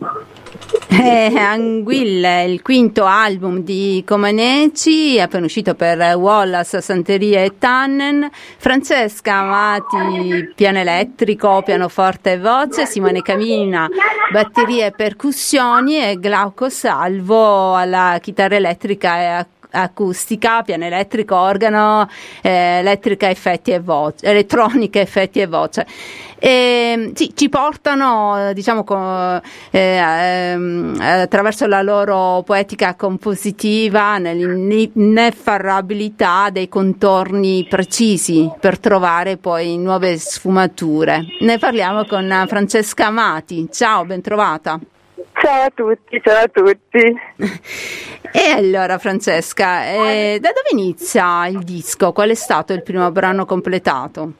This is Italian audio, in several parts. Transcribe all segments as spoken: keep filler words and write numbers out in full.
Eh, Anguille, il quinto album di Comaneci, appena uscito per Wallace, Santeria e Tannen. Francesca Amati, piano elettrico, pianoforte e voce, Simone Camina, batterie e percussioni, e Glauco Salvo alla chitarra elettrica e acustica. acustica, piano elettrico, organo, eh, elettrica, effetti e voce, elettronica, effetti e voce. E, sì, ci portano, diciamo, con, eh, ehm, attraverso la loro poetica compositiva nell'ineffarabilità dei contorni precisi per trovare poi nuove sfumature. Ne parliamo con Francesca Amati. Ciao, ben trovata. Ciao a tutti, ciao a tutti. E allora Francesca, eh, da dove inizia il disco? Qual è stato il primo brano completato?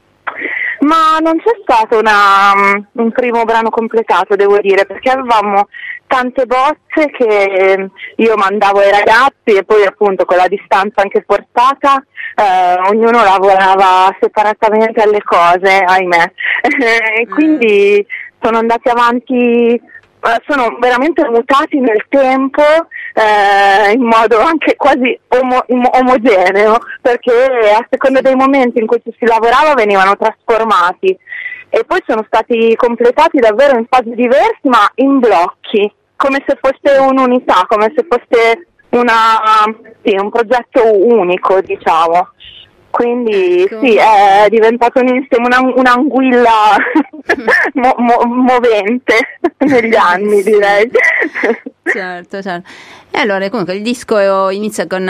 Ma non c'è stato una, un primo brano completato, devo dire, perché avevamo tante bozze che io mandavo ai ragazzi e poi appunto con la distanza anche forzata eh, ognuno lavorava separatamente alle cose, ahimè. E quindi sono andati avanti, sono veramente mutati nel tempo eh, in modo anche quasi omo- omogeneo, perché a seconda dei momenti in cui ci si lavorava venivano trasformati e poi sono stati completati davvero in fasi diverse ma in blocchi, come se fosse un'unità, come se fosse una, sì, un progetto unico, diciamo. Quindi ecco. Sì, è diventato un insieme, una, un'anguilla mo, mo, movente negli anni, direi. Certo, certo. E allora comunque il disco inizia con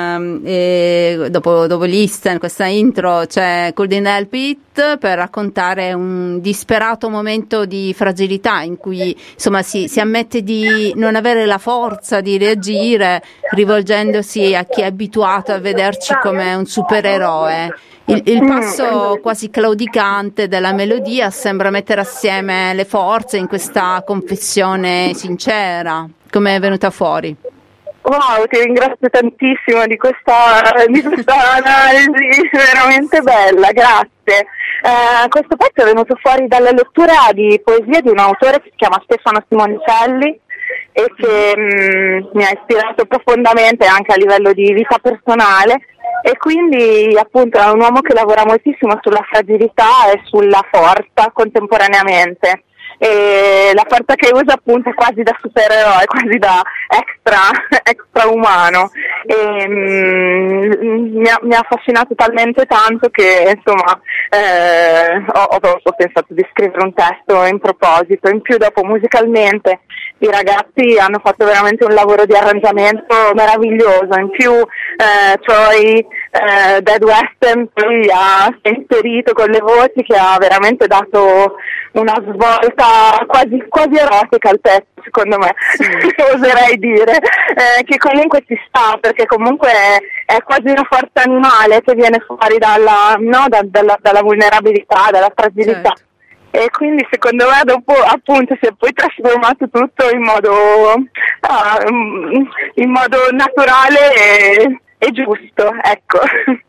eh, dopo, dopo Listen, questa intro c'è Couldn't Help It, per raccontare un disperato momento di fragilità in cui insomma si, si ammette di non avere la forza di reagire, rivolgendosi a chi è abituato a vederci come un supereroe. Il, il passo quasi claudicante della melodia sembra mettere assieme le forze in questa confessione sincera. Come è venuta fuori? Wow, ti ringrazio tantissimo di questa, di questa analisi veramente bella, grazie. Eh, questo pezzo è venuto fuori dalla lettura di poesia di un autore che si chiama Stefano Simonicelli e che mh, mi ha ispirato profondamente anche a livello di vita personale, e quindi appunto è un uomo che lavora moltissimo sulla fragilità e sulla forza contemporaneamente. E la forza che usa appunto è quasi da supereroe, quasi da extra, extra umano, e mm, mi, ha, mi ha affascinato talmente tanto che insomma eh, ho, ho pensato di scrivere un testo in proposito. In più dopo musicalmente i ragazzi hanno fatto veramente un lavoro di arrangiamento meraviglioso, in più eh, Troy eh, Dead Western poi ha inserito con le voci che ha veramente dato una svolta quasi, quasi erotica al pezzo, secondo me, sì. Oserei dire, eh, che comunque ci sta, perché comunque è, è quasi una forza animale che viene fuori dalla, no, da, dalla, dalla vulnerabilità, dalla fragilità. Certo. E quindi secondo me dopo appunto si è poi trasformato tutto in modo, ah, in modo naturale e, e giusto, ecco.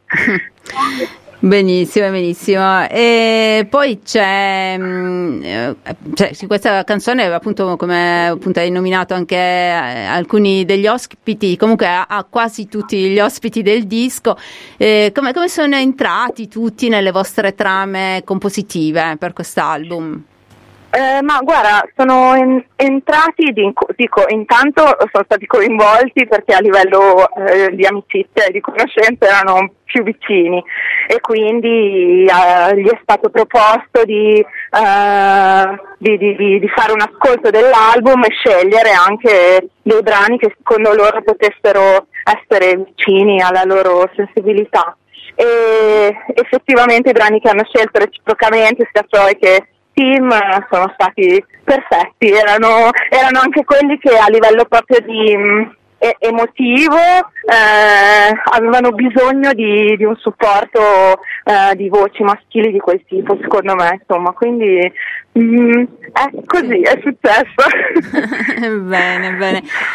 Benissimo, benissimo. E poi c'è, cioè, questa canzone appunto, come appunto hai nominato anche alcuni degli ospiti, comunque ha, ha quasi tutti gli ospiti del disco, eh, come, come sono entrati tutti nelle vostre trame compositive per quest'album? Eh, ma guarda, sono en- entrati, dico, dico, intanto sono stati coinvolti perché a livello eh, di amicizia e di conoscenza erano più vicini, e quindi eh, gli è stato proposto di, eh, di, di, di fare un ascolto dell'album e scegliere anche dei brani che secondo loro potessero essere vicini alla loro sensibilità. E effettivamente i brani che hanno scelto reciprocamente, sia Troy che Tim, sono stati perfetti, erano, erano anche quelli che a livello proprio di mh, emotivo eh, avevano bisogno di, di un supporto eh, di voci maschili di quel tipo, secondo me, insomma, quindi mh, è così, è successo. Bene, bene.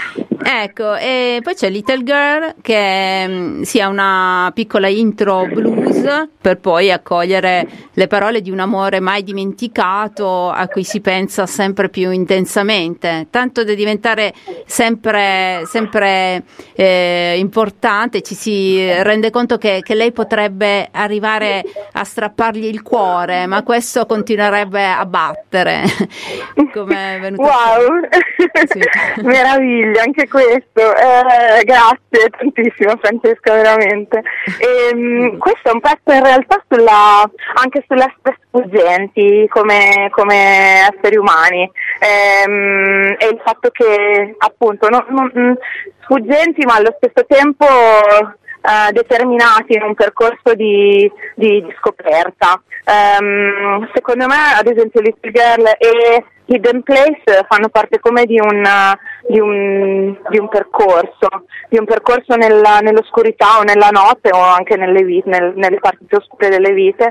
Ecco, e poi c'è Little Girl che mh, sia una piccola intro blues per poi accogliere le parole di un amore mai dimenticato a cui si pensa sempre più intensamente, tanto da diventare sempre, sempre eh, importante, ci si rende conto che, che lei potrebbe arrivare a strappargli il cuore, ma questo continuerebbe a battere. Come è venuto wow, sì. Meraviglia anche questo, eh, grazie tantissimo Francesca, veramente. E, mh, questo è un pezzo in realtà sulla, anche sulle essere sfuggenti come, come esseri umani, ehm, e il fatto che appunto non, non, sfuggenti ma allo stesso tempo Uh, determinati in un percorso di, di, di scoperta. Um, secondo me, ad esempio, Little Girl e Hidden Place fanno parte come di un, di un, di un percorso, di un percorso nella, nell'oscurità o nella notte o anche nelle, vite, nel, nelle parti più oscure delle vite,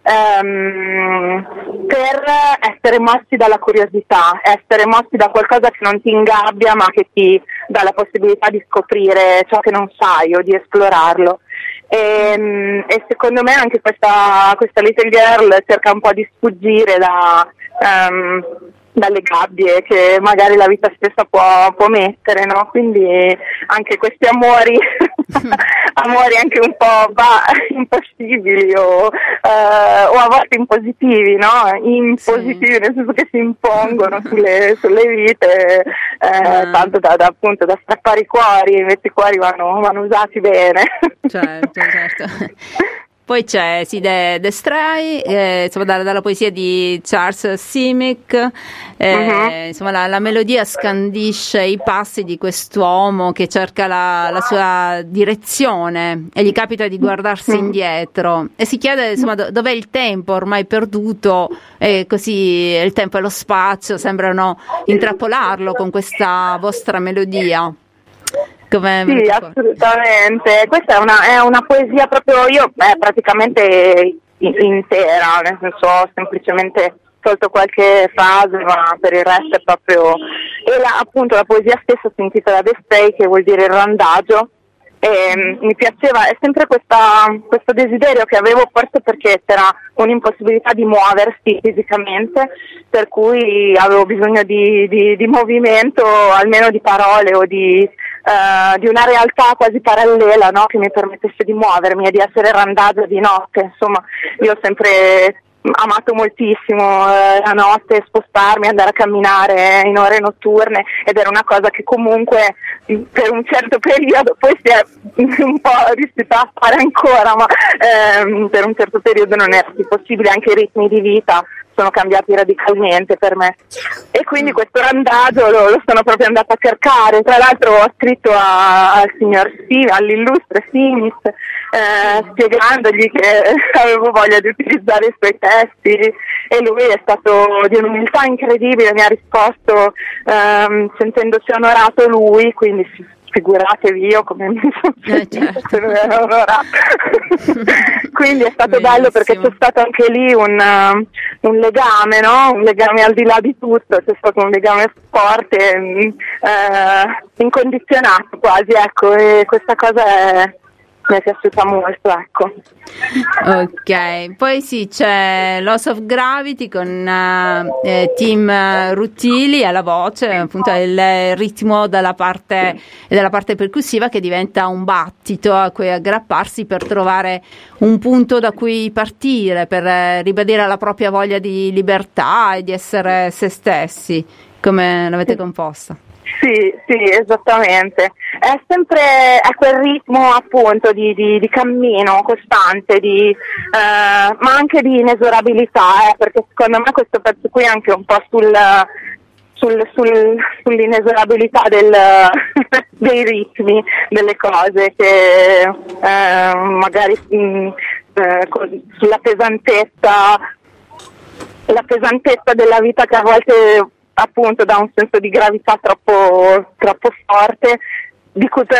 um, per essere mossi dalla curiosità, essere mossi da qualcosa che non ti ingabbia ma che ti dà la possibilità di scoprire ciò che non sai o di esplorarlo. E, e secondo me anche questa, questa Little Girl cerca un po' di sfuggire da, um, dalle gabbie che magari la vita stessa può, può mettere, no? Quindi anche questi amori amori anche un po' bah, impossibili o, uh, o a volte impositivi, no? Impositivi, sì. Nel senso che si impongono sulle, sulle vite, eh, mm. tanto da, da appunto da strappare i cuori, invece i cuori vanno, vanno usati bene. Certo, certo. Poi c'è sì, The, The Stray, eh, insomma, dalla, dalla poesia di Charles Simic, eh, uh-huh. insomma, la, la melodia scandisce i passi di quest'uomo che cerca la, la sua direzione e gli capita di guardarsi uh-huh. indietro e si chiede insomma, do, dov'è il tempo ormai perduto, e così il tempo e lo spazio sembrano intrappolarlo con questa vostra melodia. Come sì, assolutamente. Questa è una, è una poesia proprio, io eh, praticamente intera, nel senso ho semplicemente tolto qualche frase, ma per il resto è proprio, e la, appunto la poesia stessa si intitola The Stray, che vuol dire il randagio, e mm. mi piaceva, è sempre questa, questo desiderio che avevo, forse perché c'era un'impossibilità di muoversi fisicamente, per cui avevo bisogno di, di, di movimento, almeno di parole o di Uh, di una realtà quasi parallela, no? Che mi permettesse di muovermi e di essere randagio di notte. Insomma, io ho sempre amato moltissimo uh, la notte, spostarmi, andare a camminare in ore notturne, ed era una cosa che comunque per un certo periodo poi si è un po' riuscita a fare ancora, ma ehm, per un certo periodo non era più possibile, anche i ritmi di vita sono cambiati radicalmente per me, e quindi questo randagio lo, lo sono proprio andata a cercare. Tra l'altro ho scritto a, al signor Simis, all'illustre Simis, eh, spiegandogli che avevo voglia di utilizzare i suoi testi, e lui è stato di un'umiltà incredibile, mi ha risposto ehm, sentendosi onorato lui, quindi figuratevi io come mi sono sentita, eh, certo. Onorata. Quindi è stato Bellissimo. Bello perché c'è stato anche lì un, uh, un legame, no? Un legame al di là di tutto, c'è stato un legame forte, uh, incondizionato quasi, ecco, e questa cosa è, mi è piaciuta molto, ecco. Ok, poi sì, c'è Loss of Gravity con uh, eh, Tim Ruttili alla voce, appunto il ritmo dalla parte, dalla parte percussiva, che diventa un battito a cui aggrapparsi per trovare un punto da cui partire, per eh, ribadire la propria voglia di libertà e di essere se stessi. Come l'avete composta? Sì, sì, esattamente. È sempre è quel ritmo appunto di, di, di cammino costante, di, eh, ma anche di inesorabilità, eh, perché secondo me questo pezzo qui è anche un po' sul, sul, sul, sull'inesorabilità del, dei ritmi, delle cose, che eh, magari mh, eh, sulla pesantezza, la pesantezza della vita, che a volte appunto dà un senso di gravità troppo, troppo forte, di cui però è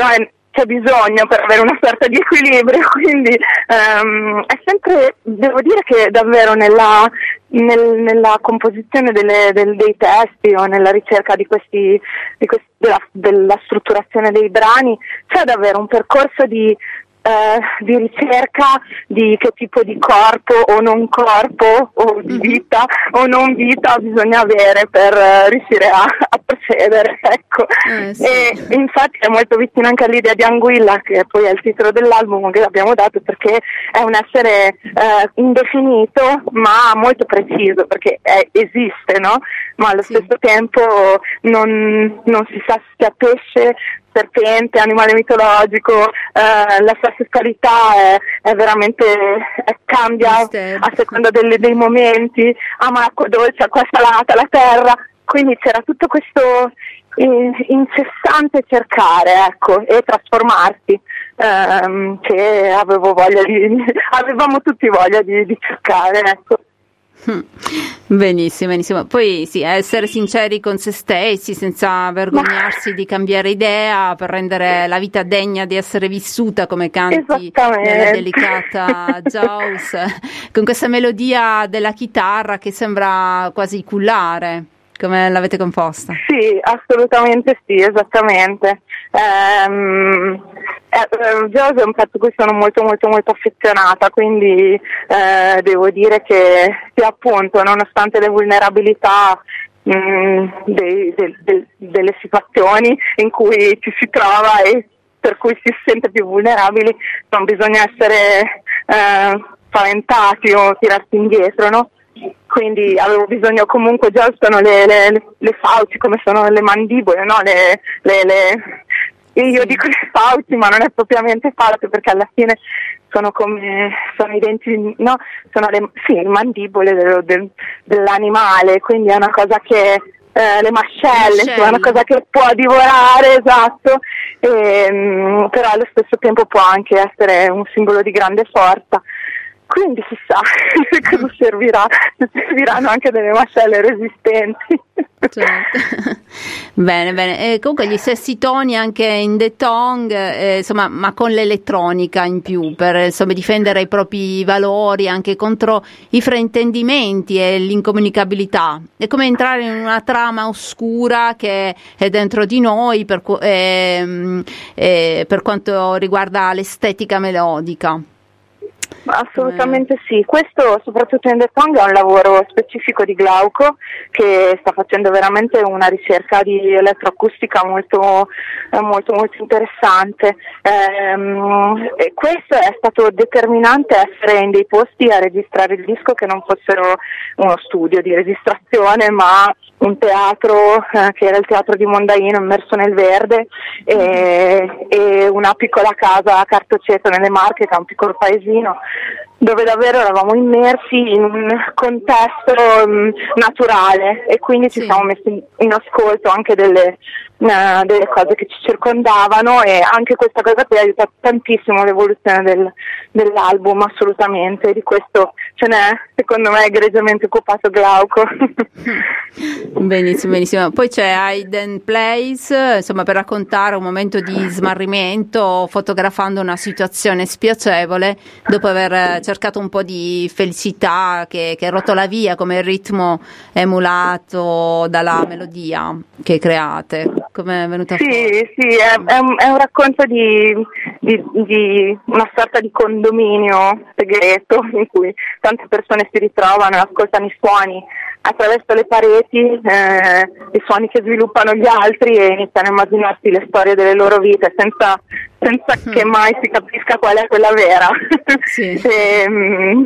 c'è bisogno per avere una sorta di equilibrio, quindi um, è sempre, devo dire che davvero nella, nel, nella composizione delle, del, dei testi o nella ricerca di questi, di questi della, della strutturazione dei brani c'è davvero un percorso di Eh, di ricerca di che tipo di corpo o non corpo o di vita o non vita bisogna avere per uh, riuscire a, a procedere, ecco. Eh, sì. E infatti è molto vicino anche all'idea di Anguilla, che poi è il titolo dell'album che abbiamo dato, perché è un essere uh, indefinito ma molto preciso, perché è, esiste, no? Ma allo sì. stesso tempo non, non si sa se sia pesce, serpente, animale mitologico, eh, la sua sessualità è, è veramente è, cambia Mister. a seconda delle, dei momenti, ama l'acqua dolce, acqua salata, la terra, quindi c'era tutto questo in, incessante cercare, ecco, e trasformarsi, ehm, che avevo voglia di, avevamo tutti voglia di, di cercare, ecco. Benissimo, benissimo. Poi sì, essere sinceri con se stessi senza vergognarsi di cambiare idea per rendere la vita degna di essere vissuta, come canti nella delicata Jaws, con questa melodia della chitarra che sembra quasi cullare. Come l'avete composta? Sì, assolutamente sì, esattamente. Ehm, eh, Jaws è un pezzo a cui sono molto molto molto affezionata, quindi eh, devo dire che, che appunto, nonostante le vulnerabilità mh, dei, de, de, delle situazioni in cui ci si trova e per cui si sente più vulnerabili, non bisogna essere eh, spaventati o tirarsi indietro, no? Quindi avevo bisogno, comunque già sono le, le, le fauci, come sono le mandibole, no? Le, le, le... Io dico le fauci, ma non è propriamente fauci, perché alla fine sono come, sono i denti, no? Sono le, sì, le mandibole del, del, dell'animale, quindi è una cosa che, eh, le mascelle, insomma, è una cosa che può divorare, esatto, e, mh, però allo stesso tempo può anche essere un simbolo di grande forza. Quindi chissà cosa servirà, serviranno anche delle mascelle resistenti. Certo. Bene, bene. E comunque gli stessi toni anche in The Tongue, eh, insomma, ma con l'elettronica in più, per insomma difendere i propri valori anche contro i fraintendimenti e l'incomunicabilità. È come entrare in una trama oscura che è dentro di noi per, eh, eh, per quanto riguarda l'estetica melodica. Assolutamente sì, questo soprattutto in The Tongue è un lavoro specifico di Glauco, che sta facendo veramente una ricerca di elettroacustica molto molto molto interessante. Ehm, e questo è stato determinante, essere in dei posti a registrare il disco che non fossero uno studio di registrazione, ma un teatro eh, che era il teatro di Mondaino, immerso nel verde, e, e una piccola casa a Cartoceto nelle Marche, che è un piccolo paesino, dove davvero eravamo immersi in un contesto um, naturale, e quindi ci sì. siamo messi in ascolto anche delle, uh, delle cose che ci circondavano, e anche questa cosa qui ha aiutato tantissimo l'evoluzione del, dell'album, assolutamente. Di questo ce n'è, secondo me, egregiamente occupato Glauco. Benissimo, benissimo. Poi c'è Hidden Place, insomma, per raccontare un momento di smarrimento fotografando una situazione spiacevole dopo aver cercato un po' di felicità che, che rotola via, come il ritmo emulato dalla melodia che create. Come è venuta sì, fuori? Sì, è, è, un, è un racconto di, di, di una sorta di condominio segreto in cui tante persone si ritrovano e ascoltano i suoni attraverso le pareti, eh, i suoni che sviluppano gli altri, e iniziano a immaginarsi le storie delle loro vite senza, senza mm. che mai si capisca qual è quella vera. Sì. e, um,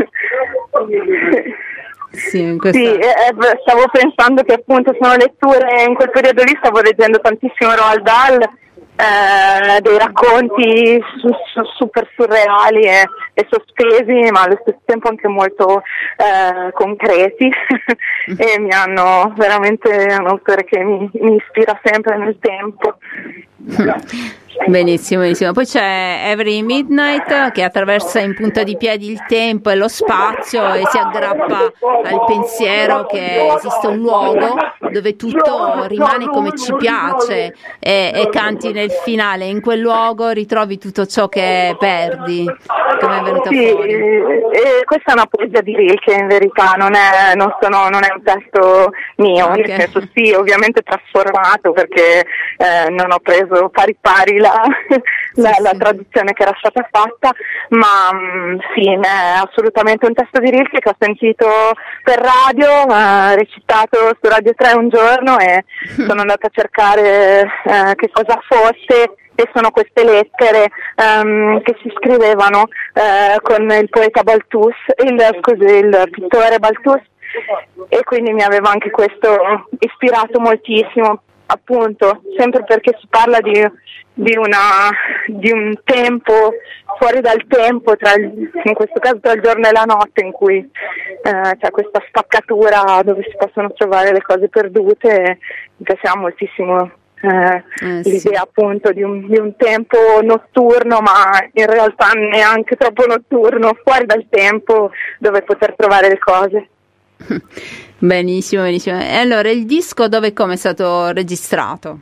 Sì, questa... sì eh, stavo pensando che appunto sono letture, in quel periodo lì stavo leggendo tantissimo Roald Dahl, eh, dei racconti su, su, super surreali e, e sospesi, ma allo stesso tempo anche molto eh, concreti e mi hanno veramente, è un autore che mi, mi ispira sempre nel tempo. Benissimo, benissimo. Poi c'è Every Midnight che attraversa in punta di piedi il tempo e lo spazio e si aggrappa al pensiero che esiste un luogo dove tutto rimane come ci piace e, e canti nel finale. In quel luogo ritrovi tutto ciò che perdi. Come è venuta sì, fuori? Eh, questa è una poesia di Rilke, in verità, non è, non sono, non è un testo mio, okay. Nel senso sì, ovviamente trasformato perché eh, non ho preso pari pari la, la, sì, la sì. traduzione che era stata fatta, ma mh, sì, è assolutamente un testo di Rilke che ho sentito per radio, eh, recitato su Radio tre un giorno e sono andata a cercare eh, che cosa fosse. E sono queste lettere um, che si scrivevano uh, con il poeta Balthus, il, scusi, il pittore Balthus, e quindi mi aveva anche questo ispirato moltissimo, appunto, sempre perché si parla di, di, una, di un tempo fuori dal tempo, tra il, in questo caso tra il giorno e la notte, in cui uh, c'è questa spaccatura dove si possono trovare le cose perdute, e mi piaceva moltissimo. Eh, eh, l'idea sì. appunto di un, di un tempo notturno, ma in realtà neanche troppo notturno, fuori dal tempo, dove poter trovare le cose. Benissimo, benissimo. E allora il disco dove e come è stato registrato?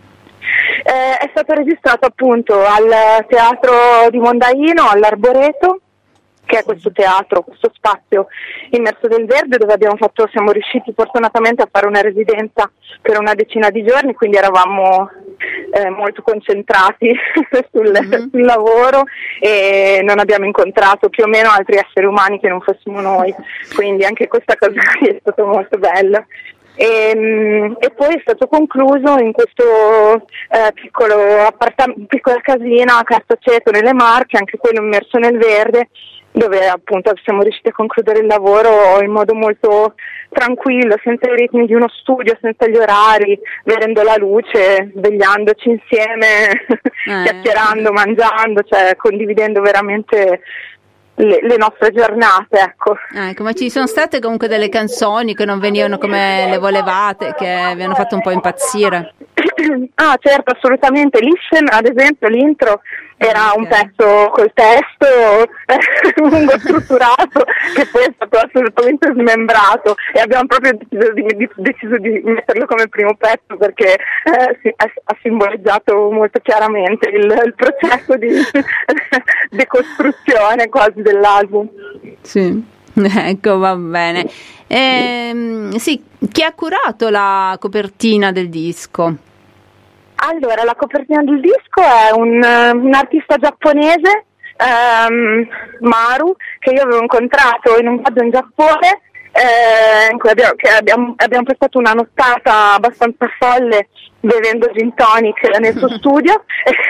Eh, è stato registrato appunto al Teatro di Mondaino, all'Arboreto, che è questo teatro, questo spazio immerso del verde, dove abbiamo fatto, siamo riusciti fortunatamente a fare una residenza per una decina di giorni, quindi eravamo eh, molto concentrati sul, mm-hmm. sul lavoro e non abbiamo incontrato più o meno altri esseri umani che non fossimo noi, quindi anche questa cosa è stata molto bella. E, e poi è stato concluso in questo eh, piccolo appartamento, piccola casina a Castaceto nelle Marche, anche quello immerso nel verde, dove appunto siamo riusciti a concludere il lavoro in modo molto tranquillo, senza i ritmi di uno studio, senza gli orari, vedendo la luce, svegliandoci insieme, eh. chiacchierando, mangiando, cioè condividendo veramente le, le nostre giornate, ecco. Ecco, ma ci sono state comunque delle canzoni che non venivano come le volevate, che vi hanno fatto un po' impazzire? Ah, certo, assolutamente. Listen, ad esempio, l'intro era okay. un pezzo col testo eh, lungo strutturato che poi è stato assolutamente smembrato e abbiamo proprio deciso di, di, deciso di metterlo come primo pezzo perché eh, si, ha, ha simboleggiato molto chiaramente il, il processo di decostruzione quasi dell'album. Sì. Ecco, va bene. Ehm, sì, chi ha curato la copertina del disco? Allora, la copertina del disco è un, un artista giapponese, um, Maru, che io avevo incontrato in un viaggio in Giappone, eh, in cui abbiamo, che abbiamo, abbiamo passato una nottata abbastanza folle bevendo gin tonic nel suo studio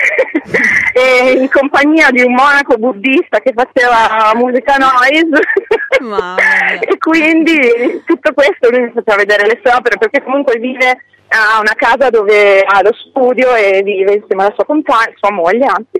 e in compagnia di un monaco buddista che faceva musica noise e quindi tutto questo lui mi faceva vedere le sue opere perché comunque vive ha una casa dove ha lo studio e vive insieme alla sua compagna, sua moglie anzi,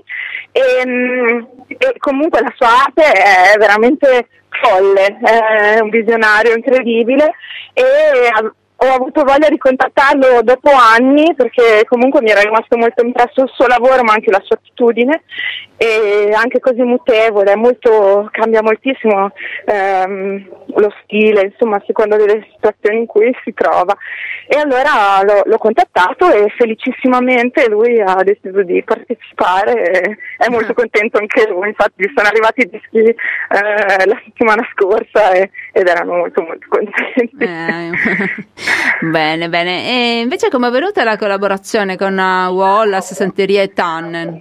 e, e comunque la sua arte è veramente folle, è un visionario incredibile e ho avuto voglia di contattarlo dopo anni perché comunque mi era rimasto molto impresso il suo lavoro ma anche la sua attitudine e anche così mutevole, molto, cambia moltissimo ehm, lo stile, insomma a seconda delle situazioni in cui si trova e allora l'ho, l'ho contattato e felicissimamente lui ha deciso di partecipare e è molto contento anche lui, infatti sono arrivati i dischi eh, la settimana scorsa e, ed erano molto molto contenti. Eh. Bene, bene. E invece come è venuta la collaborazione con uh, Wallace, Santeria e Tannen?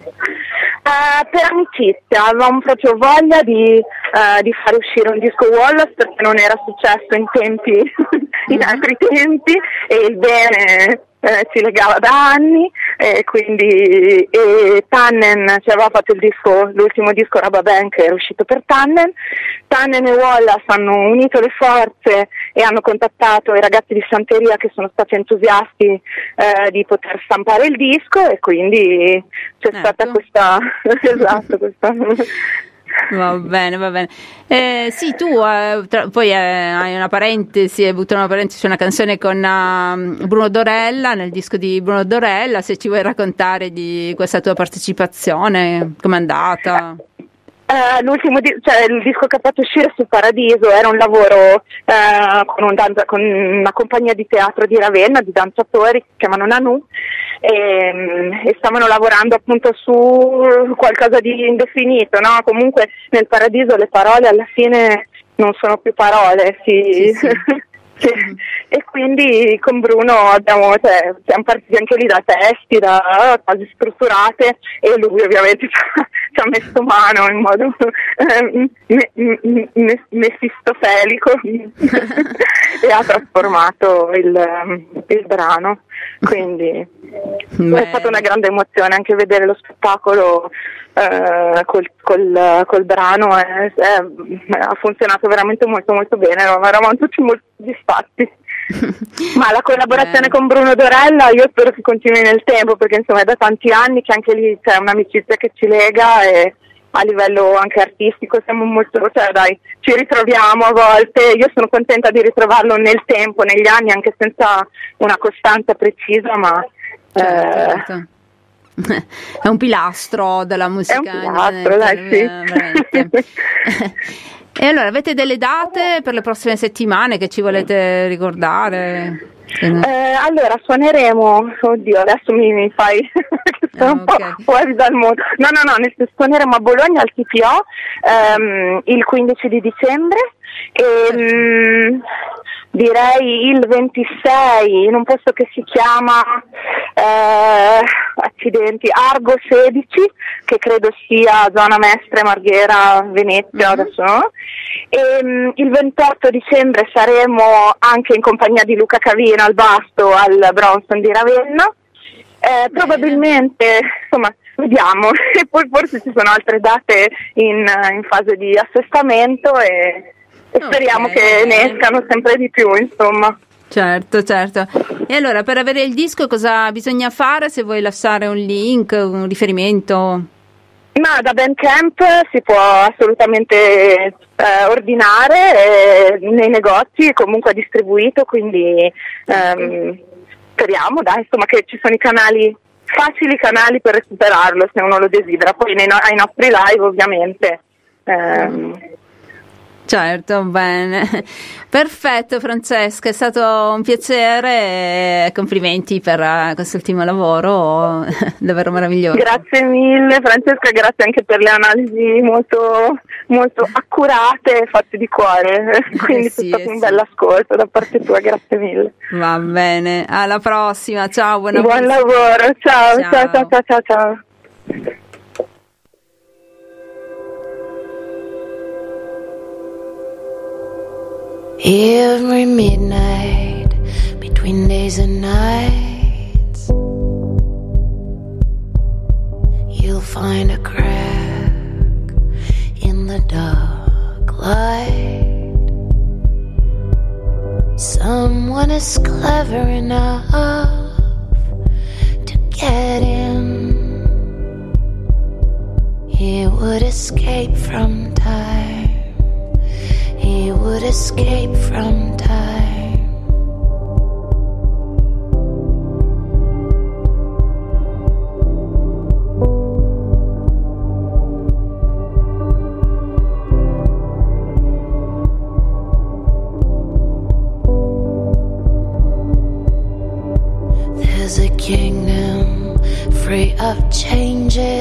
Uh, per amicizia, avevamo proprio voglia di, uh, di fare uscire un disco Wallace perché non era successo in tempi, in altri tempi e il bene eh, ci legava da anni e quindi e Tannen ci aveva fatto il disco, l'ultimo disco Rababen che era uscito per Tannen. Tannen e Wallace hanno unito le forze e hanno contattato i ragazzi di Santeria che sono stati entusiasti eh, di poter stampare il disco e quindi c'è ecco. stata questa esatto questa Va bene, va bene. Eh, sì, tu eh, tra, poi eh, hai una parentesi, hai avuto una parentesi su una canzone con uh, Bruno Dorella, nel disco di Bruno Dorella, se ci vuoi raccontare di questa tua partecipazione, com'è andata? Uh, l'ultimo di- cioè il disco che ha fatto uscire su Paradiso era un lavoro uh, con, un danza- con una compagnia di teatro di Ravenna, di danzatori che si chiamano Nanu, e, e stavano lavorando appunto su qualcosa di indefinito, no? Comunque nel Paradiso le parole alla fine non sono più parole, si... Sì, sì. Sì. E quindi con Bruno abbiamo, cioè, siamo partiti anche lì da testi, da cose strutturate, e lui ovviamente ci ha messo mano in modo eh, me, me, me, mefistofelico e ha trasformato il, il brano, quindi Beh. È stata una grande emozione anche vedere lo spettacolo eh, col, col, col brano, eh, eh, ha funzionato veramente molto molto bene, eravamo tutti molto soddisfatti. Ma la collaborazione con Bruno Dorella io spero che continui nel tempo, perché insomma è da tanti anni che anche lì c'è un'amicizia che ci lega, e a livello anche artistico siamo molto, cioè dai, ci ritroviamo a volte. Io sono contenta di ritrovarlo nel tempo, negli anni, anche senza una costanza precisa, ma certo, eh, certo. È un pilastro della musica. È un pilastro, dai, sì. E allora, avete delle date per le prossime settimane che ci volete ricordare? Eh, allora suoneremo, oddio adesso mi, mi fai che sono un okay. po' fuori dal mondo, no no no, nel senso, suoneremo a Bologna al T P O ehm, il quindici di dicembre e mh, direi il ventisei in un posto che si chiama eh, accidenti Argo sedici, che credo sia zona Mestre, Marghera, Venezia, mm-hmm. adesso no? E, mh, il ventotto dicembre saremo anche in compagnia di Luca Cavina al Basto al Bronson di Ravenna, eh, probabilmente insomma vediamo, e poi forse ci sono altre date in, in fase di assestamento, e, e okay, speriamo che ne escano sempre di più, insomma. Certo, certo. E allora, per avere il disco cosa bisogna fare? Se vuoi lasciare un link, un riferimento? Ma da Bandcamp si può assolutamente eh, ordinare eh, nei negozi, comunque è distribuito, quindi ehm, speriamo dai, insomma, che ci sono i canali, facili canali per recuperarlo se uno lo desidera, poi nei no- ai nostri live ovviamente. Ehm, Certo, bene. Perfetto Francesca, è stato un piacere e complimenti per quest'ultimo lavoro, davvero meraviglioso. Grazie mille Francesca, grazie anche per le analisi molto, molto accurate, fatte di cuore, quindi eh sì, è stato eh un sì. bel ascolto da parte tua, grazie mille. Va bene, alla prossima, ciao, buona buon vita. lavoro, ciao, ciao, ciao, ciao, ciao, ciao. Every midnight, between days and nights, you'll find a crack in the dark light. Someone is clever enough to get in. He would escape from time. He would escape from time. There's a kingdom free of changes.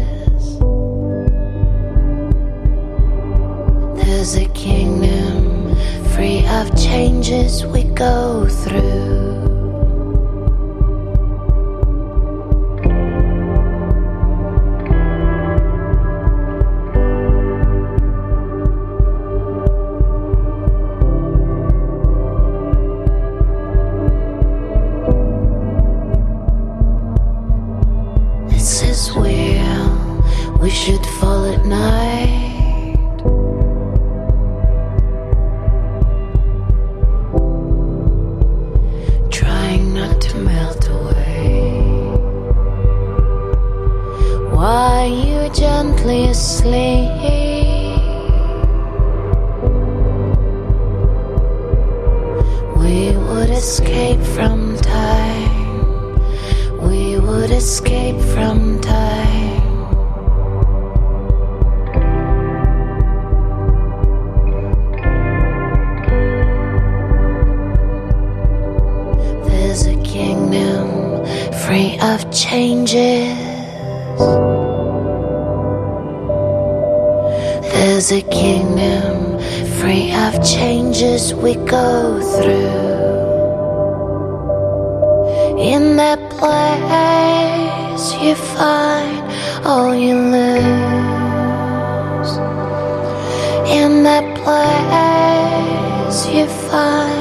There's a kingdom free of changes we go through. This is where we should fall at night. While you're gently asleep, escape from time. There's a kingdom free of changes. There's a kingdom free of changes we go through. In that place you find all you lose. In that place you find